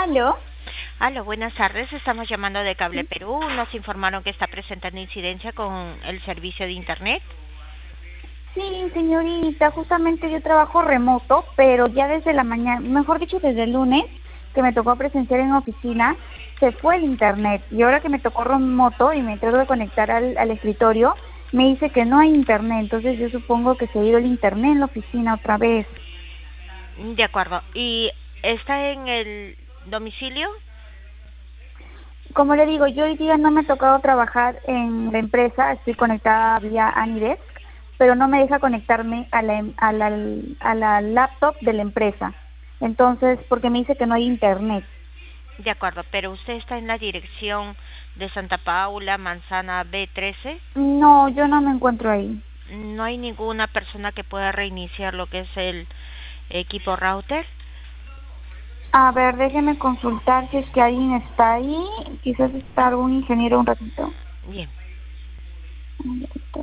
Aló. Aló, buenas tardes. Estamos llamando de Cable Perú. Nos informaron que está presentando incidencia con el servicio de Internet. Sí, señorita, justamente yo trabajo remoto, pero ya desde la mañana, mejor dicho, desde el lunes, que me tocó presenciar en oficina, se fue el internet. Y ahora que me tocó remoto y me tengo que conectar al escritorio, me dice que no hay internet. Entonces yo supongo que se ha ido el internet en la oficina otra vez. De acuerdo. ¿Y está en el domicilio? Como le digo, yo hoy día no me ha tocado trabajar en la empresa, estoy conectada vía Anidesk, pero no me deja conectarme a la laptop de la empresa. Entonces, porque me dice que no hay internet. De acuerdo, pero usted está en la dirección de Santa Paula, Manzana B13. No, yo no me encuentro ahí. No hay ninguna persona que pueda reiniciar lo que es el equipo router. A ver, déjeme consultar si es que alguien está ahí. Quizás está algún ingeniero un ratito. Bien. Un ratito.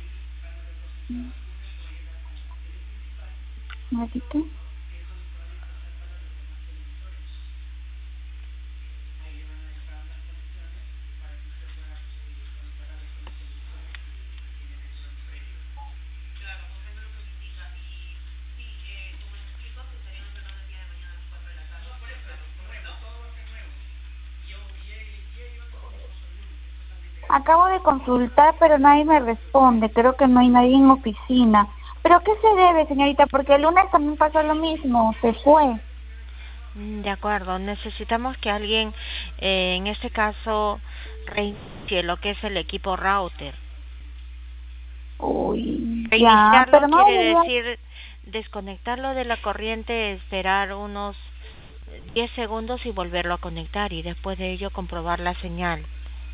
Un ratito. Acabo de consultar, pero nadie me responde. Creo que no hay nadie en oficina. ¿Pero qué se debe, señorita? Porque el lunes también pasó lo mismo. Se fue. De acuerdo. Necesitamos que alguien, en este caso, reinicie lo que es el equipo router. Uy, ya. Reiniciarlo Pero no quiere debería... decir desconectarlo de la corriente, esperar unos 10 segundos y volverlo a conectar y después de ello comprobar la señal.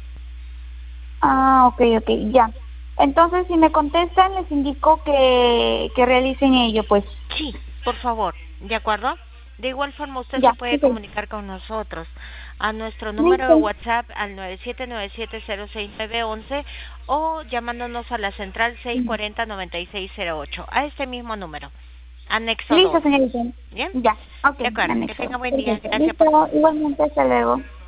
Ah, ok, ya. Entonces, si me contestan, les indico que realicen ello, pues. Sí, por favor, ¿de acuerdo? De igual forma usted se Ya, puede ok. comunicar con nosotros a nuestro número de Listo. WhatsApp al 97970691 o llamándonos a la central 640-9608 a este mismo número, anexo Listo, 2. señorita. ¿Bien? Ya, ok, De acuerdo, que anexo. tenga buen día. Perfecto. Gracias por Listo, igualmente, hasta luego.